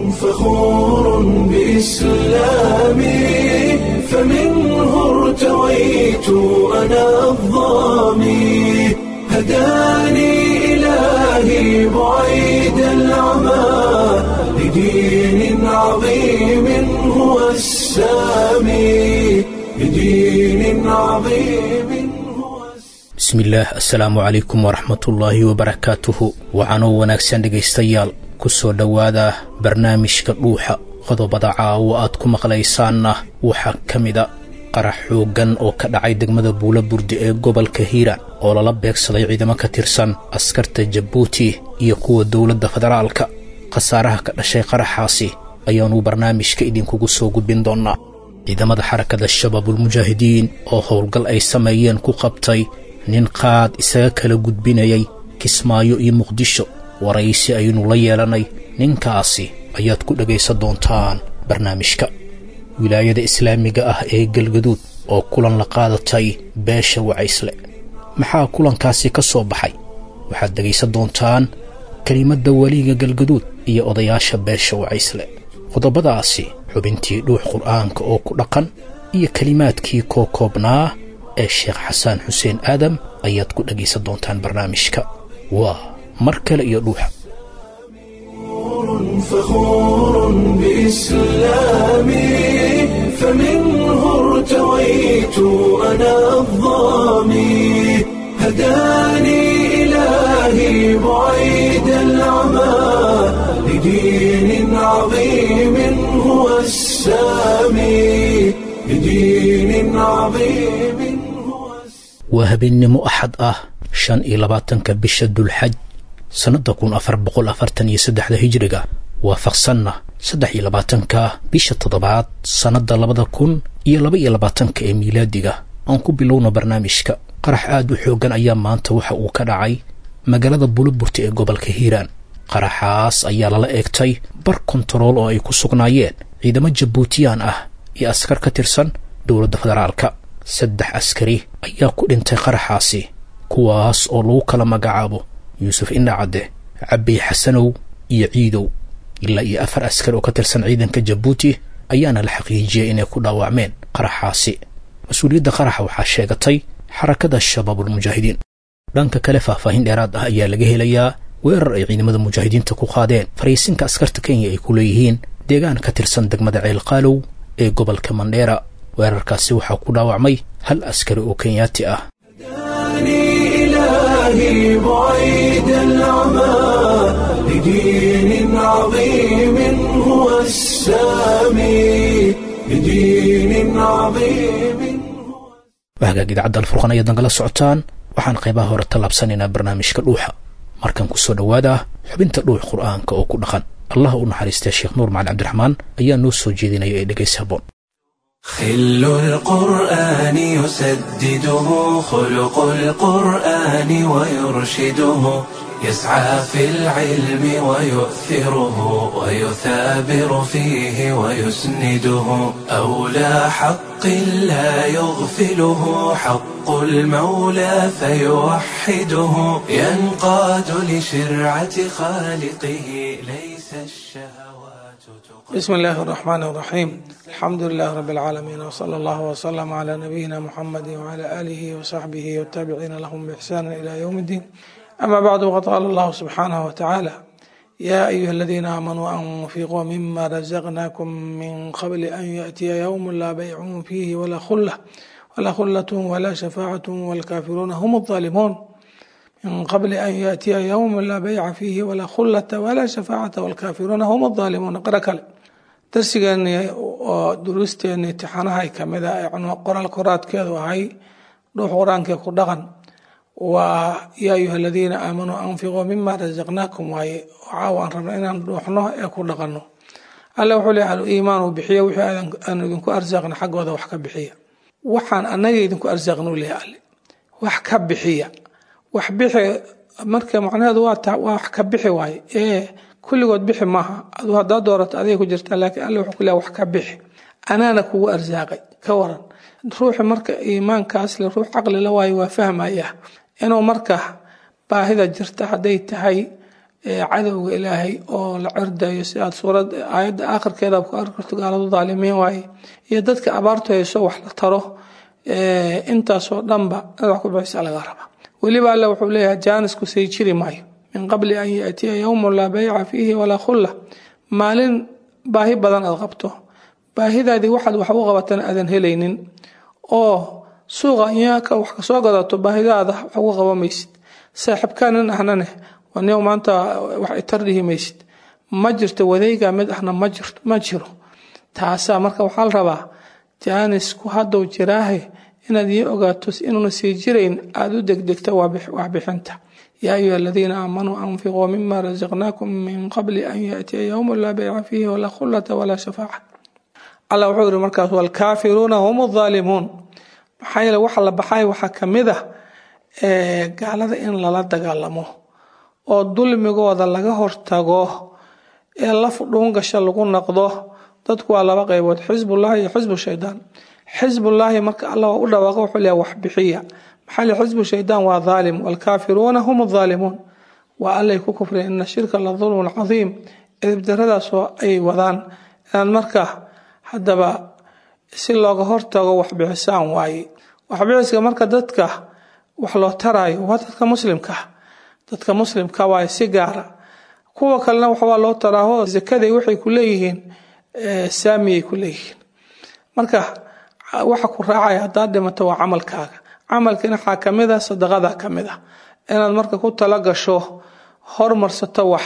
فخور بإسلامي فمنه ارتويت أنا الضامي هداني إلهي بعيد العمى لدين عظيم هو السامي لدين عظيم. bismillaah assalaamu calaykum waraxmatullaahi wabarakaatuhu waxaanoo wanaagsan dhegaystayaal ku soo dhowaada barnaamijka dhuuxa qodobada caawa aad ku maqlaysaanna waxaa ka mida qarax xooggan oo ka dhacay degmada buulaburdi ee gobolka hiiraan oo lala beegsaday ciidamo ka tirsan askarta jabuuti iyo kuwa dowladda federaalka khasaaraha ka dhashay qaraxaasi ayaanu barnaamijka idinkugu soo gudbin doonnaa ciidamada xarakada shabaabulmujaahidiin oo howlgal ay sameeyeen ku qabtay nin qaad isaga kala gudbinayay kismaayo iyo muqdisho waraysi aynu la yeelanay ninkaasi ayaad ku dhagaysan doontaan barnaamijka wilaayada islaamiga ah ee galgaduud oo kulan la qaadatay beesha wacaysle maxaa kulankaasi ka soo baxay waxaad dhagaysan doontaan kelimadda waliga galgaduud iyo odayaasha beesha wacaysle qodobadaasi xubintii dhuux qur'aanka oo ku dhaqan iyo kelimaadkii koobnaa ee sheekh xasan xuseen aadam ayaad ku dhagaysan doontaan barnaamijka waa mar kale iyo dhuuxa. فخور بإسلامي فمنه ارتويت أنا الضامي هداني إلهي بعيد العمى لدين عظيم هو السامي لدين عظيم. waa habeennimo axad ah 25 bisha dulxaj sannada 1443 hijriga waafaqsanna 23 bisha toddobaad sannada 2022 ee miilaadiga aan ku bilowno barnaamijka. qarax aad u xooggan ayaa maanta waxa uu ka dhacay magaalada buulaburti ee gobolka hiiraan. qaraxaas ayaa lala eegtay bar kontarool oo ay ku sugnaayeen ciidamo jabuutiyaan ah iyo askar ka tirsan dowladda federaalka. 3 askari ayaa ku dhintay qaraxaasi kuwaas oo lagu kala magacaabo yuusuf indhacadde cabbi xasanow iyo ciidow ilaa iyo 4 askari oo ka tirsan ciidanka jabuuti ayaana la xaqiijiyay inay ku dhaawacmeen qaraxaasi. mas-uuliyadda qaraxa waxaa sheegatay xarakada shabaabulmujaahidiin. dhanka kale faahfaahin dheeraad ah ayaa laga helayaa weerar ay ciidamada mujaahidiinta ku qaadeen fariisinka askarta kenya ay ku leeyihiin deegaan ka tirsan degmada ceelqaalow ee gobolka mandheera. weerarkaasi waxaa ku dhaawacmay 1 askari oo kenyaati ah. إلهي بعيد العمى لدين عظيم هو السامي لدين عظيم. wahagaag idaacadda alfurqan ayaad nagala socotaan. waxaan qaybaha hore tallaabsanaynaa barnaamijka dhuuxa. markan ku soo dhowaada xubinta dhuux qur'aanka oo ku dhaqan. allah u naxariistay sheekh nuur macalin cabdiraxmaan ayaa noo soo jeedinaya ee dhegaysi habboon. خل القرآن يسدده خلق القرآن ويرشده يسعى في العلم ويؤثره ويثابر فيه ويسنده أولى حق لا يغفله حق المولى فيوحده ينقاد لشرعة خالقه ليس الشهوات. بسم الله الرحمن الرحيم الحمد لله رب العالمين وصلى الله وسلم على نبينا محمد وعلى آله وصحبه والتابعين لهم بإحسان إلى يوم الدين. أما بعد وقد قال الله سبحانه وتعالى يا أيها الذين آمنوا أنفقوا مما رزقناكم من قبل أن يأتي يوم لا بيع فيه ولا خلة ولا شفاعة والكافرون هم الظالمون. من قبل أن يأتي يوم لا بيع فيه ولا خلة ولا شفاعة والكافرون هم الظالمون. قرأ darsigeeni oo duruusteeni imtixaanaha ay kamid ah qoraal koraadkeedu ahay dhuux quraanka ku dhaqan waa yaa ayuha aladiina aamanuu anfiquu mima razaqnaakum waaye waxaan rabnaa inaan dhuuxno ee ku dhaqanno. alla wuxuu leeyahay iimaan uu bixiyo wixii aan idinku arsaaqna xaggooda wax ka bixiya. waxaan anaga idinku arsaaqnu leeyahay wax ka bixiya. wax bixi marka macnaheedu waa wax ka bixi waaye kulligood bixi maaha adu haddaad doorato aday ku jirta laakiin alla wuxuu ku leeyahay wax ka bixi anaana kugu arsaaqay ka waran. ruuxi marka iimaankaas le ruux caqli la waayo waa fahmaya inuu marka baahida jirta hadday tahay cadowga ilaahay oo la cirdayo sidaad suurad aayadda aakhirkeeda ku arki karto gaaladu daalimiin waaye iyo dadka abaartu hayso wax la taro intaasoo dhanba inaad wax ku bixisa laga rabaa weliba alle wuxuu leeyahay jaanisku say jiri maayo min qabli an yaatiya yowmun laa bayca fiihi walaa khulla maalin baahi badan aad qabto baahidaadii waxaad wax u qabatana aadan helaynin oo suuqa inyaaka wax ka soo gadato baahidaada wax uga qabamaysid saaxiibkaanin ahnane wanyow maanta wax itardhihi maysid ma jirto wadayga mid ahna ma jiro taasaa marka waxaa la rabaa jaanisku hadduu jiraahe inaad ii ogaato inuuna sii jirayn aada u degdegta waxbixinta yaa ayuha aladiina aamanuu anfiquu mima rasaqnaakum min qabli an yaatiya yowmun laa bayca fiihi walaa khullata walaa shafaaca alla wuxuu yidhi markaas waalkaafiruuna hum aalimuun maxaa yeele waxa la baxay waxaa ka mid ah gaalada in lala dagaalamo oo dulmigooda laga hortago ee laf dhuungasha lagu noqdo dadku waa laba qaybood xisbullaahi iyo xisbu shaydaan xisbullaahi marka allah u dhawaaqo wuxuu leeyahay wax bixiya maxaa le xisbu shaydaan waa dhaalim waalkaafiruuna hum aalimuun waa allay ku kufreen ina shirka la dulmun cadiim edibdaradaasoo ay wadaan inaad marka haddaba si looga hortago waxbixisaan waaye waxbixiska marka dadka wax loo taraayo waa dadka muslimka waaye si gaara kuwa kalena waxbaa loo taraaho zakaday waxay ku leeyihiin saamiyay ku leeyihiin marka waxa ku raacaya haddaad dhimato waa camalkiina waxaa ka mid ah sadaqada ka mid ah inaad marka ku tala gasho hormarsato wax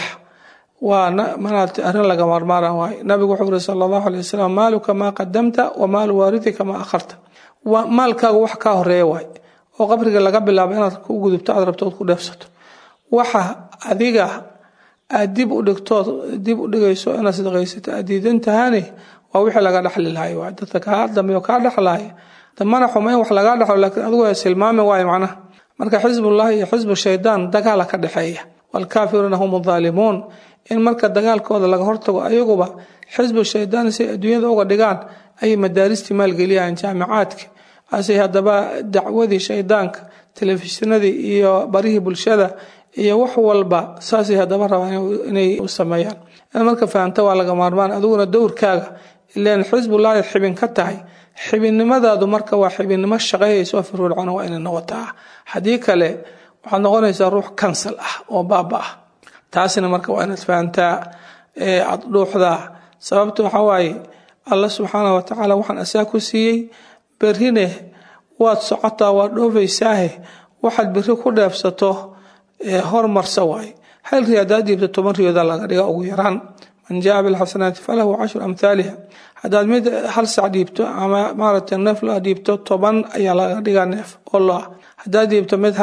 waa manaad arrin laga marmaaran waaye nabigu wuxuu yiri sallallahu alayhi wasallam maaluka maa qadamta wa maalu waarithika maa akharta maalkaaga wax kaa horeeya waaye oo qabriga laga bilaabo inaad ku gudubto aad rabto ku dheefsato waxa adiga aad dib u dhigayso inaad sadaqaysato aad diidan tahane waa wixii laga dhaxli lahay waa dadka kaa dambeeyo kaa dhaxlaya damana xuma in wax laga dhaxlo laakiin adigu waa silmaame waaye macnaha marka xisbullaahi iyo xisbu shaydaan dagaal ka dhaxeeya waalkaafiruuna hum aalimuun in marka dagaalkooda laga hortago ayaguba xisbu shaydaan si adduunyada uga dhigaan ay madaaristii maalgeliyaan jaamicaadka asay haddaba dacwadii shaydaanka telefishinadii iyo barihii bulshada iyo wax walba saasay haddaba rabaan inay u sameeyaan marka fahamta waa laga maarmaan adiguna dowrkaaga ilaan xisbullaahi xibin ka tahay xibinnimadaadu marka waa xibinnimo shaqeeyayso firfircoon waa inay noqotaa haddii kale waxaad noqonaysaa ruux kansal ah oo baaba ah taasina marka waa inaad fahamtaa aad dhuuxdaa sababta waxaa waaye alla subxaanahu watacaala waxaan asaa ku siiyey berrine waad socotaa waad dhoofaysaahe waxaad berri ku dheefsato hormarsa waaye hal ri haddaad dhiibto 10 riyooda laga dhiga ugu yaraan man jaa bilxasanaati falahu 10 amhaaliha haddaad mid hal sac dhiibto ama maaragtay neef loo dhiibto 10 ayaa laga dhigaa neef oo loo haddaad dhiibto mid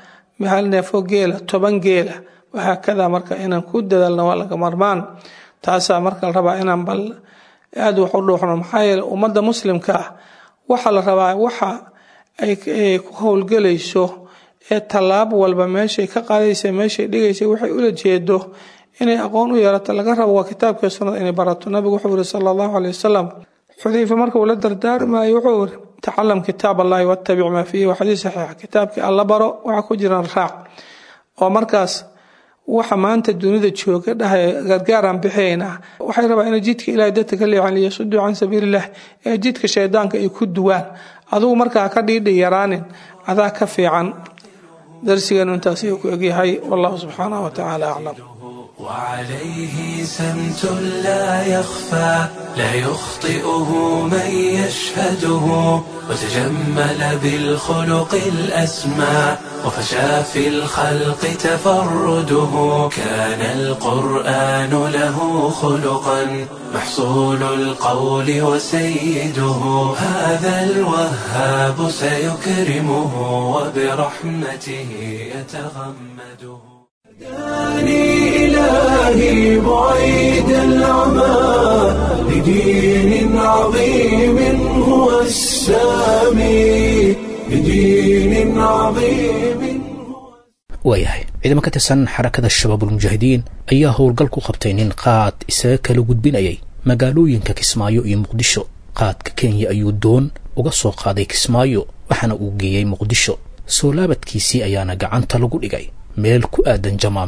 hal neef oo geela 10 geela waxaa kada marka inaan ku dadaalno waa laga marmaan taasaa marka la rabaa inaan bal aad wax u dhuuxno maxaa yeelay ummadda muslimka waxa la rabaa waxa ay ku howlgelayso ee talaab walba meeshay ka qaadaysa meeshay dhigaysa waxay ula jeedo inay aqoon u yeelato laga rabo waa kitaabka sunnada inay barato nabigu wuxuu yiri sallallahu alayhi wasallam xudayfa marka uu la dardaarmayo wuxuu yiri tacalam kitaab allahi wattabi' ma fihi wa hadith sahih kitaabka alla baro waxa ku jira raac oo markaas waxa maanta dunida jooga dhahay gargaaran bixayna waxay rabaa in jidka ilaahay dadka ka leeyahay yasudu an sabiilillah ee jidka shaydaanka ay ku duwaan adigu marka ka dhiidhi yaraanin adaa ka fiican درسنا ننتهي كيهي والله سبحانه وتعالى أعلم وعليه سمت لا يخفى لا يخطئه من يشهده وتجمل بالخلق الأسمى وفشى في الخلق تفرده كان القرآن له خلقا محصول القول وسيده هذا الوهاب سيكرمه وبرحمته يتغمده داني إلهي بعيد العمى لدين عظيم هو السامي لدين عظيم waayahay ciidamo ka tirsan xarakada shabaabulmujaahidiin ayaa howlgal ku qabtay nin qaad isaga kala gudbinayay magaalooyinka Kismaayo iyo Muqdisho qaadka Kenya ayuu doon uga soo qaaday Kismaayo waxaana uu geeyay Muqdisho soo laabadkiisii ayaana gacanta lagu dhigay meel ku aadan Jamaame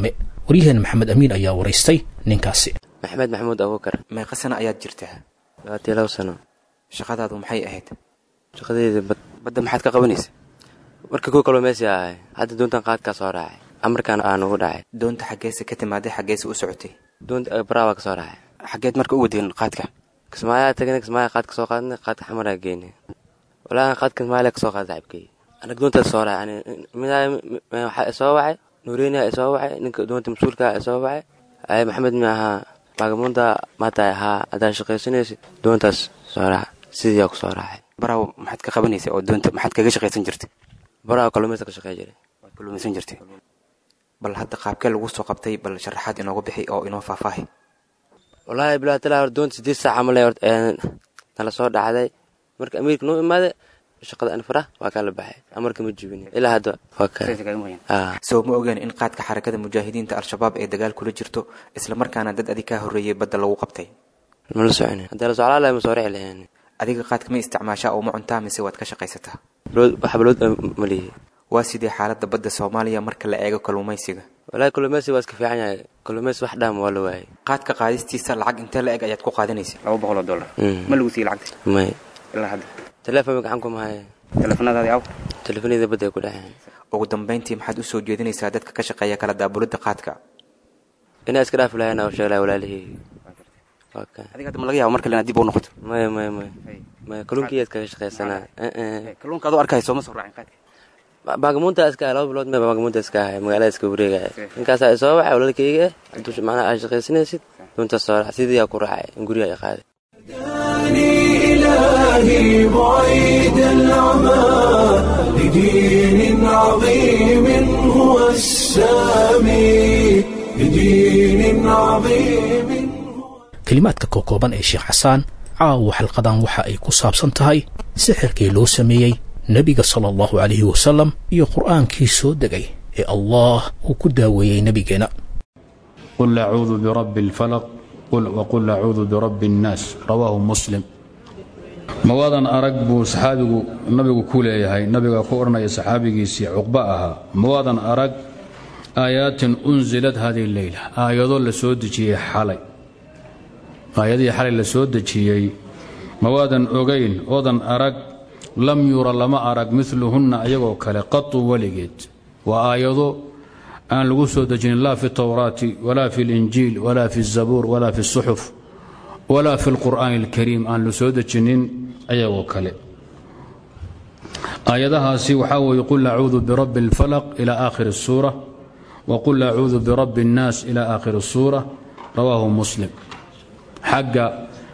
waryaheena maxamed amiin ayaa waraystay ninkaasi. maxamed maxamuud abuukar. meeqa sano ayaad jirtaa? 22 sano. shaqadaadu maxay ahayd? shaqadeeda badda maxaad ka qabanaysaa? marka ku kalluumaysi ahay, hadda doontan qaadka soo raacay, amarkaan aan ugu dhacay. doonta xageesa ka timaaday, xageesa u socotay? doonta Brava ka soo raacay. xageed marka u wadeen qaadka? Kismaayo tagay, Kismaayo qaadka soo qaadnay, qaadka xamar aan geynay. walaa qaadka Kismaayo ka soo qaaday abkay. anaga doonta soo raacay, waxa soo wacay Nuurina soo wacay, ninka doonta mas'uulka soo wacay, ay Maxamed maaha baagamonda maanta adaa shaqaysanaysid doontaas soo raac. sidii ku soo raacay. Bravo maxaad ka qabanaysaa oo doonta maxaad kaga shaqaysan jirtay? Bravo kalluumaysiga ka shaqeey jiray. waad kalluumaysan jirtay. bal hadda qaabkee lagu soo qabtay, bal sharaxaad inooga bixi oo inoo faahfaahi. wallaahi bilaa talaa doonta 8 saac amal nala soo dhacday. marka amiirka noo imaaday shaqada aan fara waa kala baxay, amarka ma jibin ilaa hadda waa ka soo ma ogaan in qaadka xarakada mujaahidiinta al-shabaab ee dagaal kula jirto isla markaana dad adiga ka horeeyay badda lagu qabtay? ma la soconin. hadda la socdaa la ma soo raaci lahayn. adiga qaadka ma isticmaashaa oo ma cuntaa mise waad ka shaqaysataa? waxbalood ma lihi. waa sidee xaaladda badda Soomaaliya marka la eego kalluumaysiga? wallaahi kalluumaysiga waa iska fiican yahay. kalluumaysi wax dhaam waa la waayay. qaadka qaadistiisa lacag intee la eg ayaad ku qaadanaysaa? $200. ma lagu sii lacagta? may ilaa hadda telefoon gacan ku mahay. telefoonadaadi aw? telefoonada badda ku dhaxeen. ugu dambeyntii maxaad u soo jeedinaysaa dadka ka shaqeeya kala daabulida qaadka? inay iska dhaaf lahayn oo sheegay walaalihi. adiga hadda ma laga yaabo marka la dib u noqoto? may kalluunkiyaad ka shaqaysanaa. kalluunka aad arkayso ma soo raacin qaadka? baagamonta iska laba bilood ma baagamonta iska ahay magaalada iska wareegay. ninkaas ay soo wacay walaalkayga intuu macnaa ay shaqaysanaysid doonta soo raac. sidii ku raacay in guriga ay qaaday. إلهي بعيد العمى لدين عظيم هو السامي لدين عظيم. kelimaadka kookooban ee sheekh xasaan caawa xalqadan waxa ay ku saabsan tahay sixirkii loo sameeyey nebiga sala allahu calayhi wasalam iyo qur'aankii soo degay ee allah uu ku daaweeyey nebigeena. qul acuudu birabbi alfalaq waqul acuudu birabbi annaas rawaahu muslim. mawaadan arag buu saxaabigu nabigu ku leeyahay, nabiga ku odhanaya saxaabigiisii cuqba ahaa, mawaadan arag aayaatin unzilad hadihi leyla, aayado la soo dejiyey xalay, aayadihii xalay la soo dejiyey mawaadan ogayn oodan arag lam yura lama arag miluhunna ayagoo kale qatu weligeed. waa aayado aan lagu soo dejinin laa fi tawraati walaa fi linjiil walaa fi zabuur walaa fi suxuf walaa fi lqur'aani alkariim aan la soo dejinin ayagoo kale. aayadahaasi waxaa weeye qul acuudu birabbi alfalaq ilaa aakhiri الsuura waqul acuudu birabbi الnaas ilaa aakhiri الsuura rawaahu muslim. xagga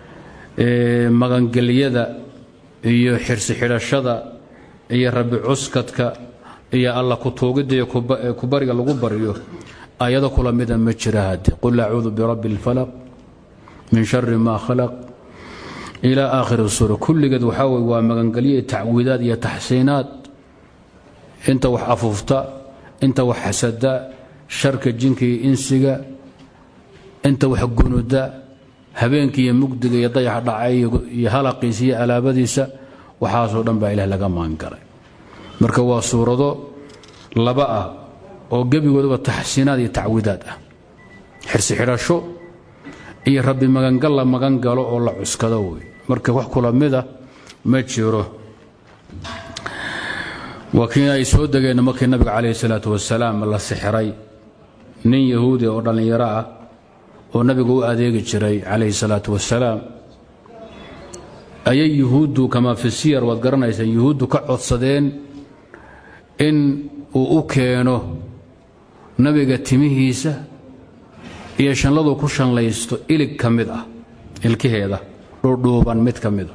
magangelyada iyo xirsi xidhashada iyo rabbi cuskadka iyo alla ku tuugidda iyo ku bariga lagu baryo aayado kula mida ma jira. hadde qul acuudu birabbi alfalaq min shari maa khalaq ilaa aakhiri suura kulligeed waxaa weye waa magangelyo tacwiidaad iyo taxsiinaad. inta wax afuufta, inta wax xasada, sharka jinka iyo insiga, inta wax gunuda, habeenkii iyo mugdiga iyo dayax dhacay iyo halaqiisa iyo alaabadiisa, waxaasoo dhan baa ilaah laga maangalay. marka waa suurado laba ah oo gebigoodaba taxsiinaad iyo tacwiidaad ah, xirsi xidhasho iyo rabbi magangal la magangalo oo la cuskado wey. marka wax kula mida ma jiro. waa kii ay soo degeen markii nabiga calayhi salaatu wasalaam la sixiray nin yahuudi oo dhallinyaro ah oo nabigu u adeegi jiray calayhi salaatu wasalaam ayay yuhuuddu kamaa fi siyar waad garanaysaan yuhuuddu ka codsadeen in uu u keeno nabiga timihiisa iyo shanladu ku shanlaysto ilig ka mid ah, ilkaheeda dhuudhuuban mid ka mida.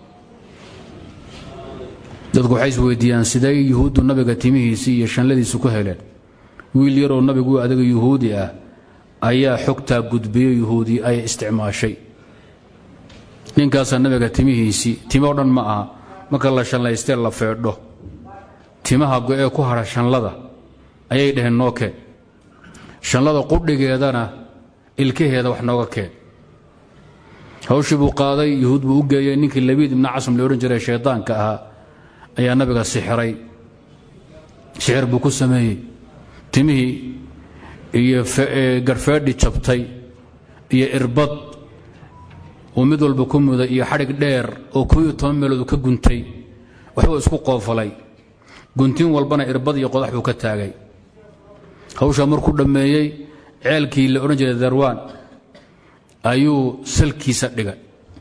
dadku waxay isweydiiyaan sidee yuhuuddu nabiga timihiisii iyo shanladiisu ku heleen. wiil yaroo nabigu u adeega yuhuudi ah ayaa xogtaa gudbiyo yuhuudi ay isticmaashay. ninkaasaa nabiga timihiisii, timo dhan ma aha, marka la shanlaystee la feedho timaha go'ee ku hadha shanlada ayay dhaheen noo keen, shanlada qudhigeedana ilkaheeda wax nooga keen. hawshii buu qaaday, yuhuud buu u geeyey. ninkii labiid ibna casam la odhan jiray shaydaanka ahaa ayaa nabiga sixiray, sixir buu ku sameeyey. timihii iyo garfeedhi jabtay iyo irbad oo mid walba ku muday iyo xadhig dheer oo 12 meelood ka guntay waxuu isku qoofalay guntin walbana irbad iyo qodax buu ka taagay hawsha markuu dhameeyay ceelkii la oran jiray Darwaan ayuu salkiisa dhigay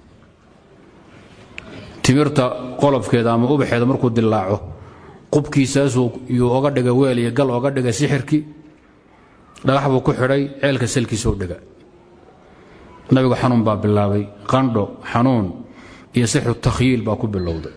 timirta qolofkeeda ama ubaxeeda markuu dilaaco qubkiisaas uu oga dhigay weel iyo gal oga dhigay sixirkii dhagax buu ku xidhay ceelka salkiisa u dhigay nabigu xanuun baa bilaabay qandho xanuun iyo sixir takhyiil baa ku bilowday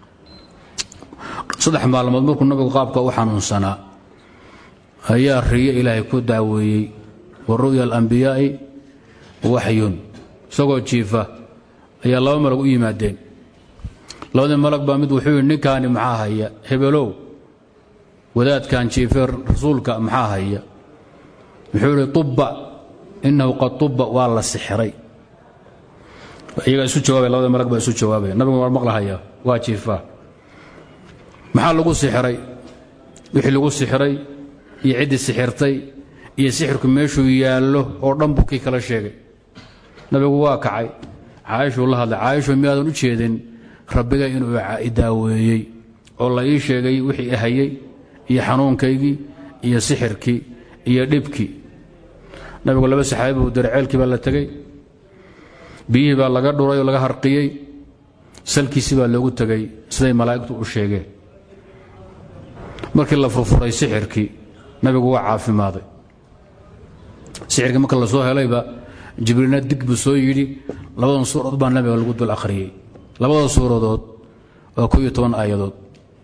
3 maalmood markuu nabigu qaabka u xanuunsanaa ayaa riyo ilaahay ku daaweeyay waru'ya al-anbiya'i waxyun isagoo jiifa ayaa 2 malag u yimaadeen labada malag baa mid wuxuu yiri ninkaani maxaa haya hebelow wadaadkan jiifar rasuulka maxaa haya wuxuu yiri tubba innahu qad tubba waa la sixray iyaga isu jawaabay labada malag baa isu jawaabay nabigu war maqlahaya waa jiifa maxaa lagu sixray wixii lagu sixray iyo cid sixirtay iyo sixirku meeshuu yaalo oo dhan buu kala sheegay nabigu waa kacay Aisha la hadlay Aisha miyaadan u jeedin rabbiga inuu daaweeyay oo la ii sheegay wixii ahayay iyo xanuunkaygii iyo sixirkii iyo dhibkii nabigu laba saxaabo uu darceelkii baa la tagay biyihii baa laga dhuray oo laga harqiyay salkiisii baa loogu tagay siday malaa'igtu u sheegeen markii la furfuray sixirkii nabigu waa caafimaaday sixirkii marka la soo helayba jibriilna dig buu soo yidhi labadan suuradood baa nabiga lagu dul akhriyay labada suuradood oo 12 aayadood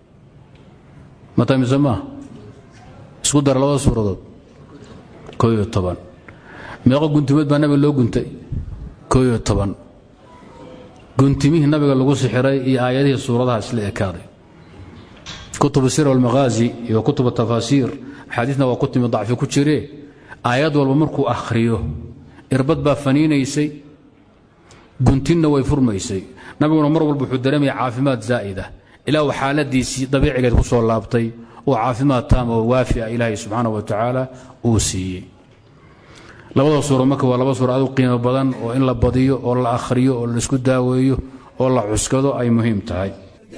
mataa misama isku dar labada suuradood 12 meeqa guntimad baa nabiga loo guntay 12 guntimihii nabiga lagu sixiray iyo aayadihii suuradaha isla ekaaday كتب السير والمغازي وكتب التفاسير حديثنا وكتب ضعف كجيره آيات والمركو أخريه إربط بافنينيسي قنتنا ويفرميسي نبينا مر والبحود درمي عافمات زائدة إلى وحالة دي طبيعي قد وصل لابطي وعافمات تامة ووافئة إلهي سبحانه وتعالى أوسي لبدا صورة مكة ولبدا صورة أدو قيمة بدن وإن لبضيه ولا أخريه ولا اسكو داويه ولا عسكده أي مهم تهي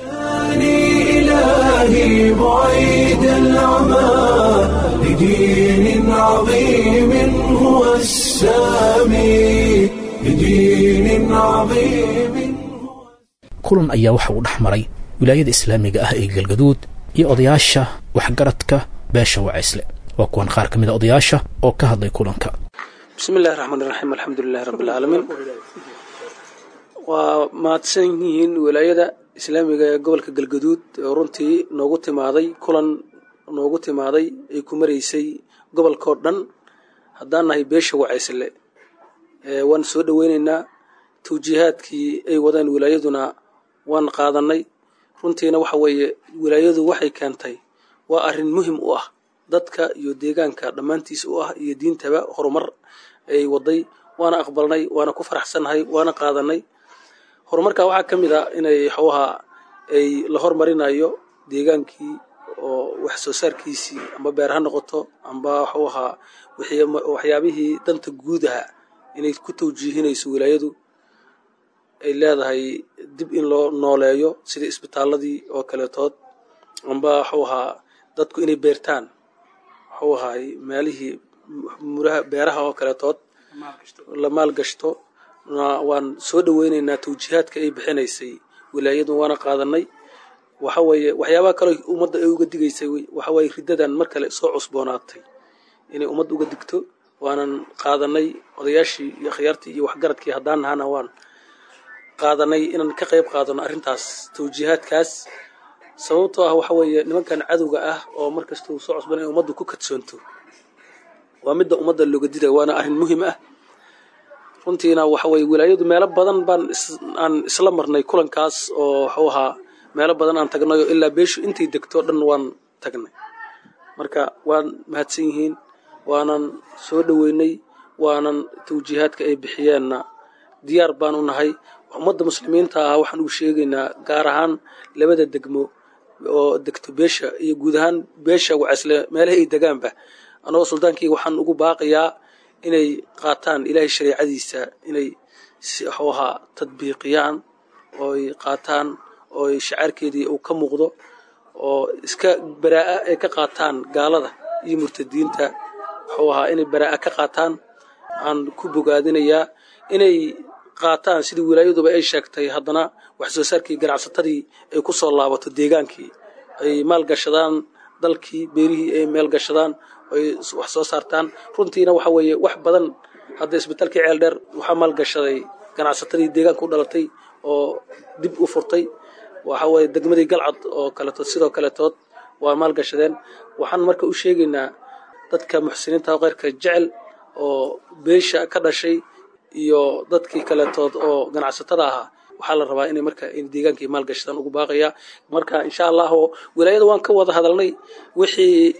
إلهي بعيد العمى لدين عظيم هو السامي لدين عظيم kulan ayaa waxa uu dhaxmaray wilaayada islaamiga ah ee galgaduud iyo odayaasha waxgaradka beesha wacisle waa kuwan qaar kamid ah odayaasha oo ka hadlay kulanka bismillaahir rahmaanir rahiim alxamdulillaahi rabbil caalamiin waa maadsanyihiin wilaayada islaamiga ee gobolka galgaduud oo runtii noogu timaaday kulan noogu timaaday ay ku mareysay gobolka oo dhan haddaan nahay beesha wacisle waan soo dhaweynaynaa tawjiihaadkii ay wadaan wilaayaduna waan qaadanay runtiina waxa weeye wilaayadu waxay keentay waa arrin muhiim u ah dadka iyo deegaanka dhammaantiis u ah iyo diintaba horumar ay waday waana aqbalnay waana ku faraxsanahay waana qaadanay horumarka waxaa ka mid ah inay xooha ay la hormarinayo deegaankii oo wax soo saarkiisii amba beer ha noqoto amba xooha waxyaabihii danta guudaha inay ku tawjiihinayso wilaayadu ay leedahay dib in loo nooleeyo sida isbitaaladii oo kaleetood amba xooha dadku inay beertaan xooha meelihii muraha beeraha oo kaleetood la maalgashto waan soo dhaweynaynaa tawjiihaadka ay bixinaysay wilaayadu waana qaadanay waxa weeye waxyaabaha kale ummadda ay uga digaysay waxa weeye ridadan mar kale soo cusboonaatay inay ummadda uga digto waanan qaadanay odayaashii iyo khiyaartii iyo waxgaradkii haddaan nahana waan qaadanay inaan ka qayb qaadano arrintaas tawjiihaadkaas sababtoo ah waxa weeye nimankan cadowga ah oo markastuu soo cusbana ummaddu ku kadsoonto waa midda ummadda looga diday waana arrin muhiim ah runtiina waxa weeye wilaayadu meelo badan baan aan isla marnay kulankaas oo wuxuu ahaa meelo badan aan tagnayo ilaa beeshu intay degto dhan waan tagnay marka waan mahadsan yihiin waanan soo dhaweynay waanan tawjiihaadka ay bixiyeenna diyaar baan u nahay ummadda muslimiinta ah waxaan u sheegaynaa gaar ahaan labada degmo oo degto beesha iyo guud ahaan beesha wacisle meelaha ay degaanba anagoo suldaankii waxaan ugu baaqayaa inay qaataan ilaahay shariicadiisa inay tadbiiqiyaan oo ay qaataan oo shacaarkeedii uu ka muuqdo oo iska baraa'a ay ka qaataan gaalada iyo murtadiinta inay baraa'a ka qaataan aan ku bogaadinayaa inay qaataan sidii wilaayaduba ay sheegtay haddana wax soo saarkii ganacsatadii ay ku soo laabato deegaankii ay maalgashadaan dalkii beerihii ay maalgashadaan ay wax soo saartaan runtiina waxa weeye wax badan hadda isbitaalkii Ceeldheer waxaa maalgashaday ganacsatadii deegaanka u dhalatay oo dib u furtay waxa weeye degmadii Galcad oo kaleeto sidoo kaleeto waa maalgashadeen waxaan marka u sheegaynaa dadka muxsiniinta qeyrka jecel oo beesha ka dhashay iyo dadkii kaleetood oo ganacsatada ahaa waxaa la rabaa inay marka deegaankii maalgashadaan ugu baaqaya marka insha Allah wilaayada waan ka wada hadalnay wixii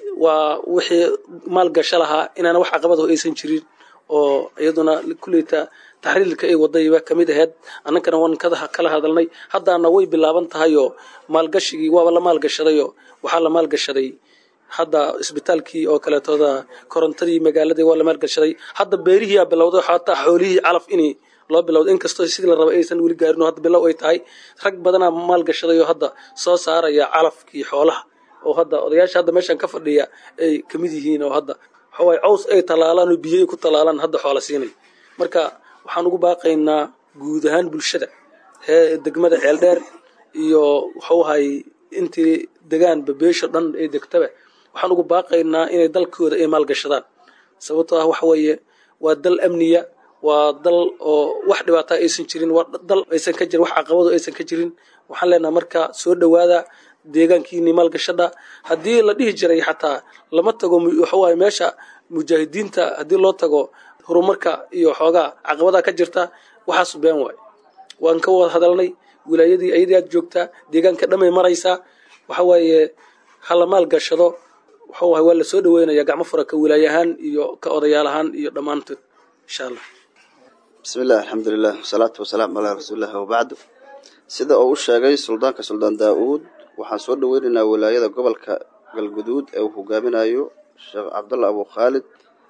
maalgasha lahaa inaana wax caqabad aysan jirin oo iyaduna kuleeta taxriilka ay wadayba kamid ahayd annagana waan kala hadalnay haddaana way bilaaban tahay oo maalgashigii waa la maalgashadayo waxa la maalgashaday hadda isbitaalkii oo kaleetooda korontadii magaaladii waa la maalgashaday hadda beerihii bilowday xataa xoolihii calaf inay loo bilowday inkastoo sidii la rabay aysan weli gaarin hadda bilow ay tahay rag badan maalgashaday oo hadda soo saaraya calafkii xoolaha oo hadda odayaasha hadda meeshan ka fadhiya ay kamid yihiin oo hadda caws ay talaalaan oo biyo ku talaalaan hadda xoola siinay marka waxaan ugu baaqaynaa guud ahaan bulshada degmada Ceeldheer iyo intii degaan beesho dhan ay degtaba waxaan ugu baaqaynaa inay dalkooda ay maalgashadaan sababtoo ah waxa weeye waa dal amniya waa dal oo wax dhibaato aysan jirin waa dal aysan ka jirin wax caqabado aysan ka jirin waxaan leenahay marka soo dhawaada deegaankiina maalgashada hadii la dhihi jiray xataa lama tago meesha mujaahidiinta hadii loo tago horumarka iyo xoogaa caqabada ka jirta waxaas been waay waan ka wada hadalnay wilaayadii ayadaad joogta deegaanka dhamay maraysa waxa weeye hala maalgashado waa la soo dhaweynaya gacmo furaka wilaayahan iyo ka odayaalahan iyo dhamaantood insha Allah bismillah alxamdulillah wasalaatu wasalaamu calaa rasuulillah wa bacdu sida uu sheegay suldaanka suldaan Daawud waxaan soo dhaweynaynaa wilaayada gobolka Galgaduud ee uu hogaaminayo Sheekh Cabdulla Abu Khalid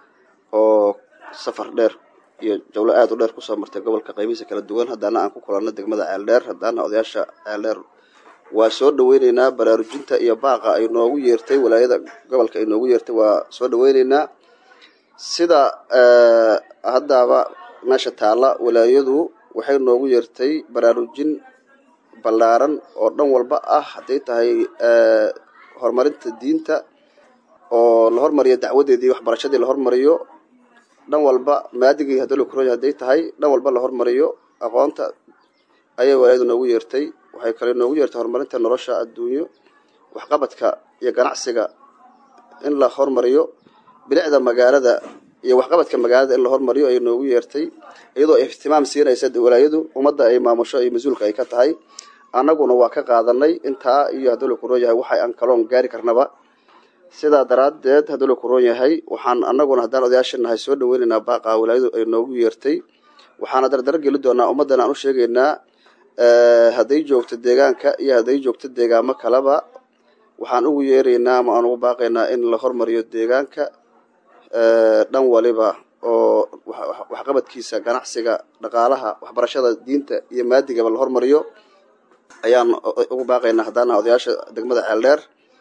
oo safar dheer iyo jawlo aad u dheer ku soo martay gobolka qaybihiisa kala duwan haddana aan ku kulanno degmada Ceeldheer haddana odayaasha Ceeldheer waa soo dhaweynaynaa baraarujinta iyo baaqa ay noogu yeertay wilaayada gobolka ay noogu yeertay waa soo dhaweynaynaa sida haddaba meesha taala wilaayadu waxay noogu yeertay baraarujin ballaaran oo dhan walba ah haday tahay horumarinta diinta oo la hormariyo dacwadeedii waxbarashadii la hormariyo dhan walba maadigii hadii la koro haday tahay dhan walba la hormariyo aqoonta ayay wilaayadu noogu yeertay waxay kale noogu yeertay horumarinta nolosha adduunyo waxqabadka iyo ganacsiga in la hormariyo bilicda magaalada iyo waxqabadka magaalada in la hormariyo ay noogu yeertay iyadoo ihtimaam siinaysa wilaayadu ummadda ay maamusho ay mas'uulka ay ka tahay annaguna waa ka qaadanay intaa iyo hadii la koro yahay waxay aan kaloon gaari karnaba sidaa daraadeed hadii la koro yahay waxaan annaguna haddaan odayaashanahay soo dhaweynaynaa baaqa wilaayadu ay noogu yeertay waxaana dardar geli doonaa ummadana aan u sheegaynaa haday joogto deegaanka iyo haday joogto deegaamo kaleba waxaan ugu yeeraynaa ama aan ugu baaqaynaa in la hormariyo deegaanka dhan waliba oo waxqabadkiisa ganacsiga dhaqaalaha waxbarashada diinta iyo maadigaba la hormariyo ayaan ugu baaqaynaa haddana odayaasha degmada Ceeldheer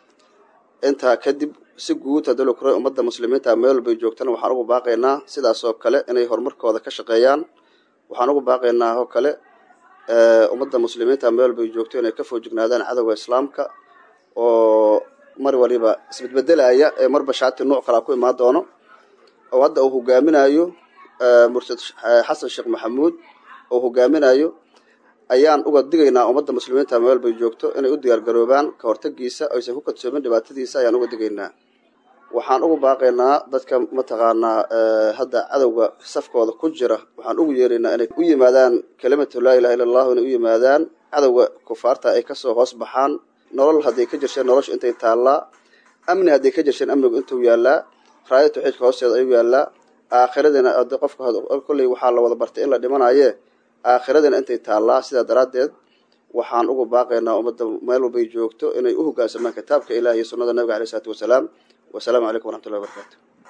intaa kadib si guud hadii la koro ummadda muslimiinta meel bay joogtana waxaan ugu baaqaynaa sidaas oo kale inay horumarkooda ka shaqeeyaan waxaan ugu baaqaynaa oo kale ummadda muslimiinta meel bay joogto inay ka foojignaadaan cadawga islaamka oo mar waliba isbedbedelaya ee marba shaati nooc kala ku imaan doono oo hadda uu hogaaminayo murtad Xasan Sheekh Maxamuud oo hogaaminayo ayaan uga digaynaa ummadda muslimiinta meel bay joogto inay u diyaar garoobaan ka hortagiisa aysan ku kadsoomin dhibaatadiisa ayaan uga digaynaa waxaan ugu baaqaynaa dadka mataqaanaa hadda cadawga safkooda ku jira waxaan ugu yeeraynaa inay u yimaadaan kalimatu laa ilaaha illa allah inay u yimaadaan cadawga kufaarta ay ka soo hoos baxaan nolol haday ka jirsheen nolosha intay taala amni haday ka jirsheen amnigu intuu yaala raayada tawxiidka hoosteeda ayuu yaala aakhiradeena qofka kulli waxaa la wada bartay in la dhimanayo aakhiradeena intay taala sida daraadeed waxaan ugu baaqaynaa ummadda meel walba joogto inay u hoggaansamaan kitaabka Ilaahay iyo sunnada Nabiga Kaleey salaatu wasalaam والسلام عليكم ورحمة الله وبركاته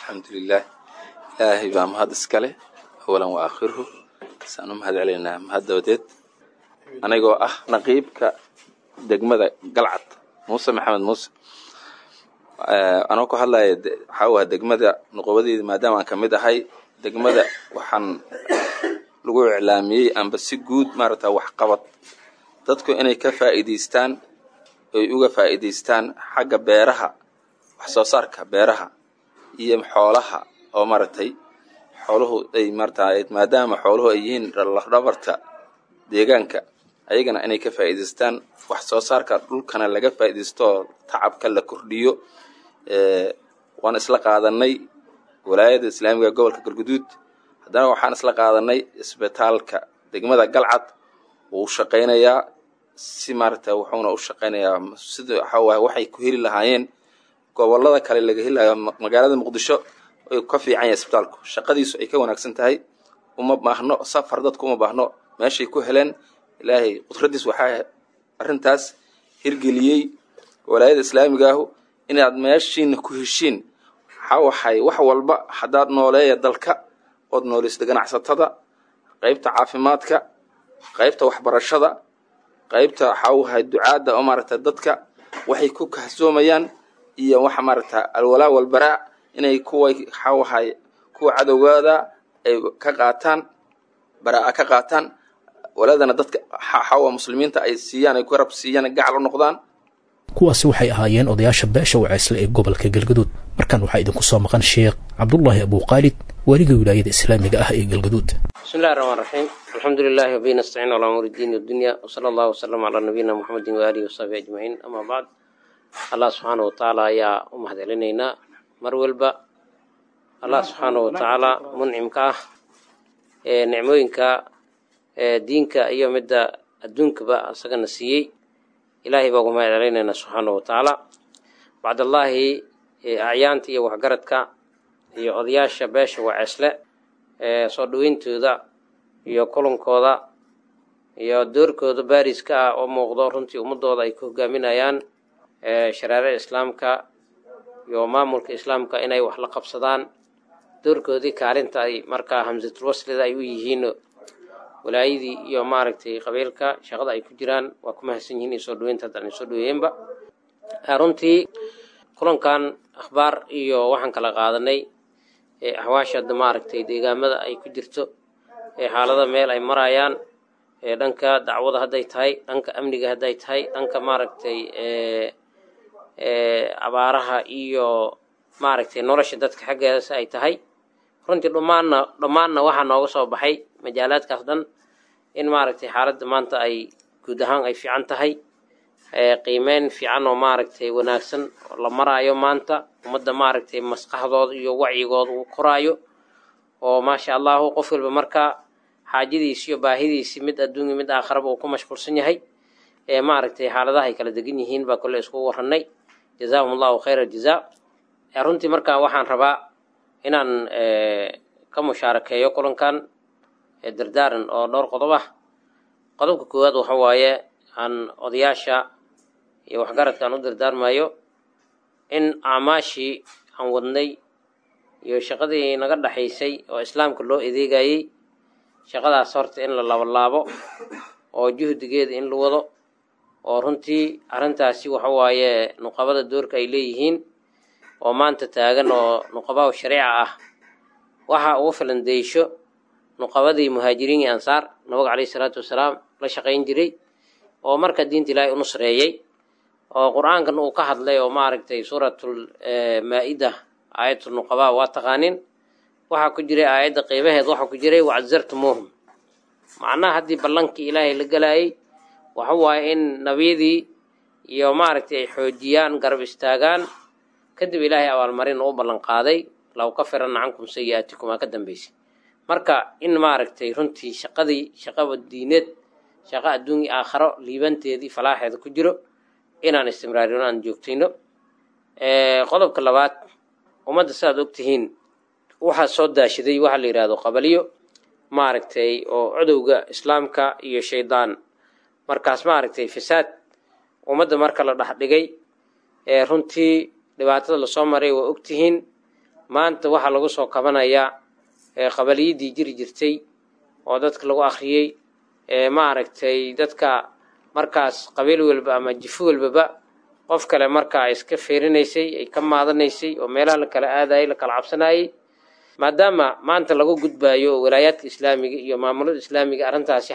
alxamdulilah ilaahay baa mahad iskale awalan wa aakhiruhu saan u mahad celaynaa mahad dabadeed anigoo ah naqiibka degmada galcad muuse maxamed muuse anoo ku hadlaya waxaa waa degmada nuqobadeeda maadaama aan ka mid ahay degmada waxaan lagu iclaamiyey amba si guud maaragta waxqabad dadku inay ka faa'iidaystaan oy uga faa'iidaystaan xagga beeraha wax soo saarka beeraha iyo xoolaha oo maaragtay xooluhu ay maadaama xooluhu ay yihiin lafdhabarta deegaanka ayagana inay ka faa'iidaystaan wax soo saarka dhulkana laga faa'iidaysto oo tacabka la kordhiyo waan isla qaadanay walaayada islaamiga gobolka galguduud haddana waxaan isla qaadanay isbitaalka degmada galcad wuu shaqaynayaa si maaragta wuxuuna u shaqaynayaa sida waxay ku heli lahaayeen gobolada kale laga helayo magaalada muqdisho ay ka fiican yahay isbitaalku shaqadiisu ay ka wanaagsan tahay uma baahno safar dadku uma baahno meeshay ku heleen ilaahay qudradiis waxaa arrintaas hirgeliyey walaayada islaamiga ah inaad meeshiina ku heshiin waxay wax walba haddaad nooleeya dalka ood nooleysta ganacsatada qaybta caafimaadka qaybta waxbarashada qaybta ducaadda oo maaragta dadka waxay ku kahsoomayaan iyo waxa maaragta alwalaa walbaraa inay kuwa cadowgaada ay ka qaataan baraa ka qaataan walaadana dadka muslimiinta ay siiyaan ay ku rab siiyaan gacal u noqdaan kuwaasi waxay ahaayeen odayaasha beesha waceysle ee gobolka galgaduud markan waxaa idinku soo maqan sheekh cabdullaahi abuuqaalid waliga wilaayada islaamiga ah ee galgaduud bismillahi raxmaan raxiim alxamdulilahi wabihi nastaciin calaa umuuri diini wadunya wasala allahu wasalam calaa nabiyina muxamedin waaalihi wasaxbihi ajmaciin amaa bacd allah subxaana watacaala ayaa u mahad celinaynaa mar walba allah subxaana watacaala muncimka ah ee nicmooyinka diinka iyo midda adduunkaba isagana siiyey ilaahay baa ugu mahad celinaynaa subxaana watacaala bacdallaahi acyaanta iyo waxgaradka iyo odayaasha beesha waceysle soo dhaweyntooda iyo kulankooda iyo doorkooda baariska ah oo muuqdo runtii ummadooda ay ku hogaaminayaan shareecada islaamka iyo maamulka islaamka inay wax la qabsadaan doorkoodii kaalinta ay markaa hamsatul waslida ay u yihiin walaayadii iyo maaragtay qabiilka shaqada ay ku jiraan waa ku mahadsan yihiin soo dhaweynta haddaan soo dhaweeyeenba runtii kulankan akhbaar iyo waxaan kala qaadanay axwaasha hadda maaragtay deegaamada ay ku jirto xaalada meel ay marayaan dhanka dacwada hadday tahay dhanka amniga hadday tahay dhanka maaragtay abaaraha iyo maaragtay nolosha dadka xaggeedasi ay tahay runtii dhammaanna waxaa nooga soo baxay majaalaadkaas dhan in maaragtay xaaladda maanta ay guud ahaan ay fiican tahay qiimeyn fiican oo maaragtay wanaagsan oo la maraayo maanta ummadda maaragtay maskaxdooda iyo wacyigooda uu koraayo oo maasha allahu qof walba markaa xaajadiisi iyo baahidiisi mid adduun iyo mid aakharaba uu ku mashquulsan yahay maaragtay xaaladaha ay kala degan yihiin baa kole isku warranay jazaahum allahu khayra aljazaa runtii markaa waxaan rabaa inaan ka mushaarakeeyo kulankan dardaaran oo dhowr qodob ah qodobka koowaad waxa waaye aan odayaasha iyo waxgaradkaan u dardaarmayo in acmaashii aan wadnay iyo shaqadii naga dhaxaysay oo islaamka loo adeegayey shaqadaas horta in la laabalaabo oo juhdigeeda in la wado oo runtii arrintaasi waxa waaye nuqabada doorka ay leeyihiin oo maanta taagan oo nuqabaa shariica ah waxa ugu filan deysho nuqabadii muhaajiriin iyo ansaar nabiga calayhi salaatu wasalaam la shaqayn jiray oo marka diinta ilaahay u nusreeyey oo qur-aankan uu ka hadlay oo maaragtay suuratul maa-ida aayatul nuqabaa waa taqaanin waxaa ku jiray aayadda qiimaheed waxaa ku jiray wacazartumuuhum macnaha haddii ballankii ilaahay la galaayey waxa waaye in nabiyadii iyo maaragtay ay xoojiyaan garab istaagaan kadib ilaahay abaalmarin u ballan qaaday law kafiranna cankum sayi-aatikum aa ka dambaysay marka in maaragtay runtii shaqaba diineed shaqo adduunya aakharo liibanteedii falaaxeeda ku jiro inaan istimraarino aan joogtayno qodobka labaad ummadda sidaad ogtihiin waxaa soo daashaday waxaa la yidhahdo qabaliyo maaragtay oo codowga islaamka iyo shaydaan markaas maaragtay fasaad ummadda marka la dhex dhigay runtii dhibaatada lasoo maray waa ogtihiin maanta waxaa lagu soo kabanayaa qabaliyadii jiri jirtay oo dadka lagu akhriyey maaragtay dadka markaas qabiil walba ama jifo walbaba qof kale markaa iska feerinaysay ay ka maadanaysay oo meelaha la kala aadayay la kala cabsanayay maadaama maanta lagu gudbaayo walaayaadka islaamiga iyo maamulada islaamiga arrintaasi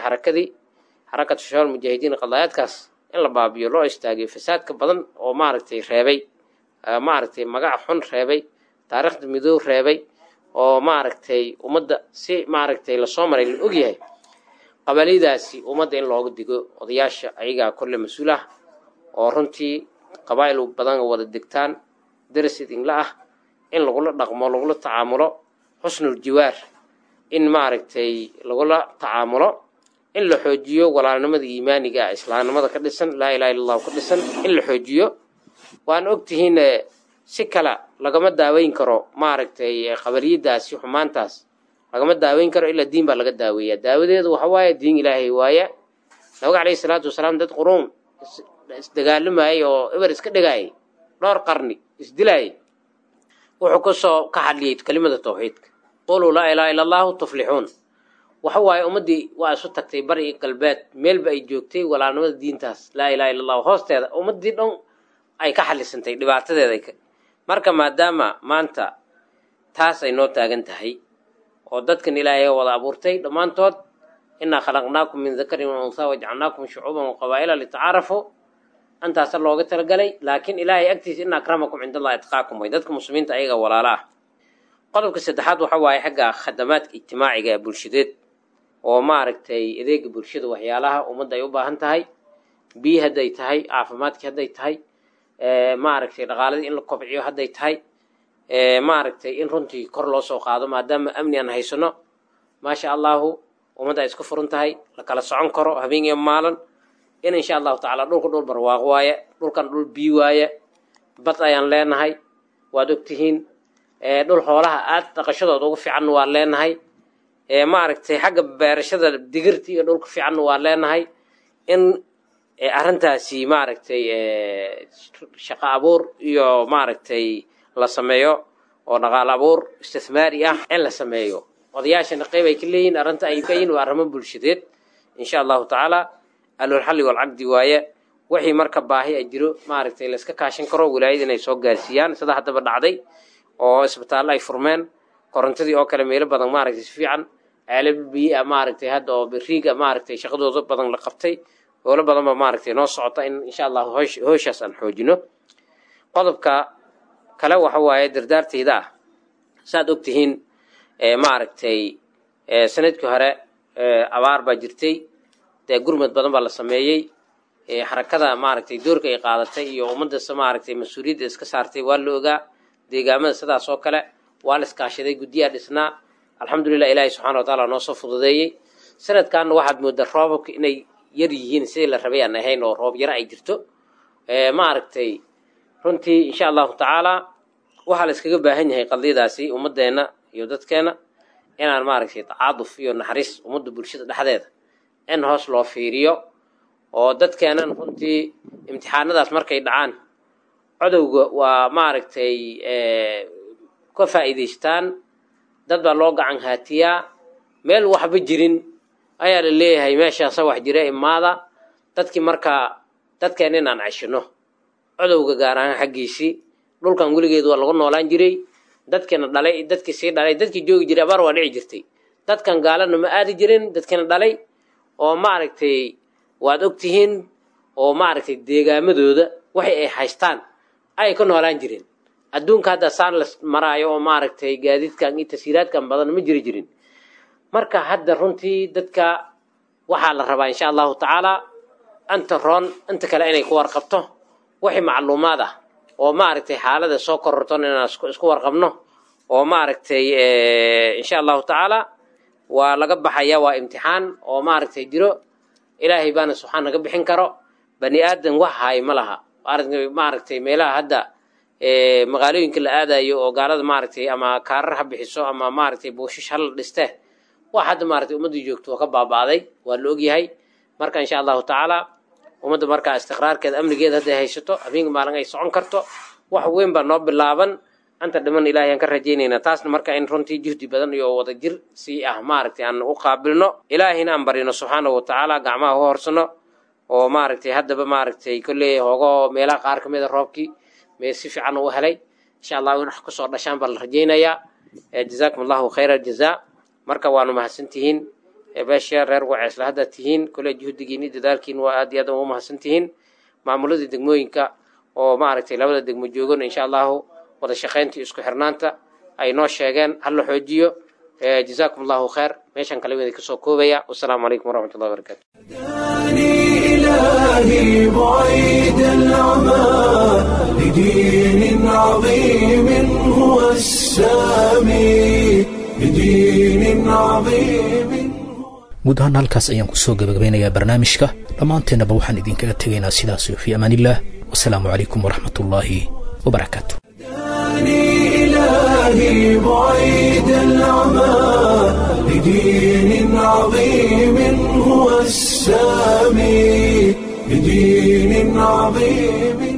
xarakatu shabaab mujaahidiin qadaayaadkaas in la baabiyo loo istaagiyo fasaadka badan oo maaragtay reebay maaragtay magac xun reebay taariikhda midow reebay oo maaragtay ummadda si maaragtay lasoo maray la ogyahay qabaliyadaasi ummadda in looga digo odayaasha ayagaa kolle mas-uul ah oo runtii qabaa'il badan wada degtaan darasid inla ah in lagula dhaqmo lagula tacaamulo xusnul jiwaar in maaragtay lagula tacaamulo in la xoojiyo walaalnimada iimaaniga ah islaamnimada ka dhisan laa ilaha illa allahu ka dhisan in la xoojiyo waan ogtihiin si kale lagama daaweyn karo maaragtay qabaliyadaasi xumaantaas lagama daaweyn karo ilaa diin baa laga daaweeyaa daawadeedu waxa waaye diin ilaahay waaye nabiga calayhi salaatu wasalaam dad quruun isdagaalamayay oo eber iska dhigaayay dhowr qarni isdilaayay wuxuu kasoo ka hadliyey kelimada tawxiidka quluu laa ilaaha illa allahu tuflixuun waxa waaye ummaddii waa isu tagtay bari iyo galbeed meelba ay joogtay walaalnimada diintaas laa ilaha illa allahu hoosteeda ummaddii dhan ay ka xalisantay dhibaatadeeda marka maadaama maanta taas ay noo taagan tahay oo dadkan ilaahay wada abuurtay dhammaantood innaa khalaqnaakum min dakarin wa unhaa wajacalnaakum shucuuban wa qabaa'ila litacaarafuu antaasa looga talagalay laakiin ilaahay agtiisa ina akramakum cinda allahi atqaakum way dadka muslimiinta ayaga walaala ah qodobka saddexaad waxa waaye xagga khadamaadka ijtimaaciga ee bulshadeed oo maaragtay adeega bulshada waxyaalaha ummadda ay u baahan tahay biyi hadday tahay caafimaadkii hadday tahay maaragtay dhaqaaladii in la kobciyo hadday tahay maaragtay in runtii kor loo soo qaado maadaama amni aan haysano maasha allahu ummadda ay isku furan tahay la kala socon karo habeen iyo maalin in insha allahu tacaala dhulka dhul barwaaqo waaye dhulkan dhul biyi waaye bad ayaan leenahay waad ogtihiin dhul xoolaha aad dhaqashadooda ugu fiican waa leenahay maaragtay xagga beerashada digirta iyo dhulka fiican waa leenahay in arrintaasi maaragtay shaqo abuur iyo maaragtay la sameeyo oo dhaqaale abuur istismaari ah in la sameeyo odayaashana qayb ay ka leeyihin arrinta ay ka yihin waa arrimo bulshadeed insha allahu tacaala alulxalli walcaqdi waaye wixii marka baahi ay jiro maaragtay la iska kaashan karo wilaayada inay soo gaarsiiyaan sida haddaba dhacday oo isbitaallo ay furmeen korontadii oo kale meelo badan maaragtay si fiican ceelal biyo ah maaragtay hadda oo biriiga maaragtay shaqadooda badan la qabtay howlo badan ba maaragtay noo socota in insha allahu hooshaas aan xoojino qodobka kale waxa waaye dardaartayda ah saad ogtihiin maaragtay sanadkii hore abaar baa jirtay dee gurmad badan baa la sameeyey xarakada maaragtay doorka ay qaadatay iyo ummaddaas maaragtay mas-uuliyadda iska saartay waa la ogaa deegaamada sidaas oo kale waa la iskaashaday guddiyaa dhisnaa alxamdulilah ilaahay subxana wa taala noo soo fududeeyey sanadkaana waxaad moodaa roobabka inay yar yihiin sidii la rabay aan ahayn oo roob yaro ay jirto maaragtay runtii insha allahu tacaala waxaa la iskaga baahan yahay qadiyadaasi ummaddeena iyo dadkeena inaan maaragtay tacaaduf iyo naxariis ummadda bulshada dhexdeeda in hoos loo fiiriyo oo dadkeenan runtii imtixaanadaas markay dhacaan codowga waa maaragtay ka faa'iidaystaan dad baa loo gacan haatiyaa meel waxba jirin ayaa la leeyahay meeshaasa wax jira imaada dadkii markaa dadkeen inaan ceshino codowga gaar ahaan xaggiisii dhulkan weligeed waa lagu noolaan jiray dadkiina dhalay dadkii sii dhalay dadkii joogi jiray abaar waa dhici jirtay dadkan gaalana ma aadi jirin dadkiina dhalay oo maaragtay waad ogtihiin oo maaragtay deegaamadooda waxay ay haystaan ay ka noolaan jireen adduunka hadda saan la maraayo oo maaragtay gaadiidkan iyo tasiiraadkan badan ma jiri jirin marka hadda runtii dadka waxaa la rabaa insha allahu tacaala anta roon inta kale inay ku warqabto wixii macluumaad ah oo maaragtay xaalada soo kororton inaan isku warqabno oo maaragtay insha allahu tacaala waa laga baxaya waa imtixaan oo maaragtay jiro ilaahay baana subxaan naga bixin karo bani aadan wax haay ma laha maaragtay meelaha hadda magaalooyinka la aadayo oo gaalada maaragtay ama kaarar ha bixiso ama maaragtay buushish ha la dhiste wax hadda maaragtay ummaddii joogto waa ka baaba'day waa la ogyahay marka insha allahu tacaala ummadda markaa istiqraarkeeda amnigeeda hadday haysato habeenka maalin ay socon karto wax weyn baa noo bilaaban anta dhiman ilaahay aan ka rajaynaynaa taasna marka in runtii juhdi badan iyo wada jir si ah maaragtay aan u qaabilno ilaahayna aan barino subxaanahu watacaala gacmaha u horsano oo maaragtay haddaba maaragtay kolley hoogo meelaha qaar ka mid a roobkii mee si fiican u helay insha allah in wax kusoo dhashaan baa la rajaynayaa jazaakum allahu khayra aljazaa marka waanu mahadsantihiin beesha reer waceesla haddaad tihiin kolley juhdigiin iyo dadaalkiin waa aad iyo aad ugu mahadsantihiin maamuladii degmooyinka oo maaragtay labada degmo joogan insha allahu wada shaqaynta isku xirnaanta ay noo sheegeen hal la xoojiyo jazaakum allahu khayr meeshan kale wada kasoo koobaya wassalaamu calaykum waraxmatullahi wabarakaatu إلهي بعيد العمى لدين عظيم هو السامي لدين عظيم. guud ahaan halkaas ayaan kusoo gabagabeynayaa barnaamijka dhammaanteennaba waxaan idinkaga tegaynaa sidaas fi amaanillaah wasalaamu calaykum waraxmatullaahi wabarakaatu. إلهي بعيد العمى لدين عظيم هو السامي لدين عظيم.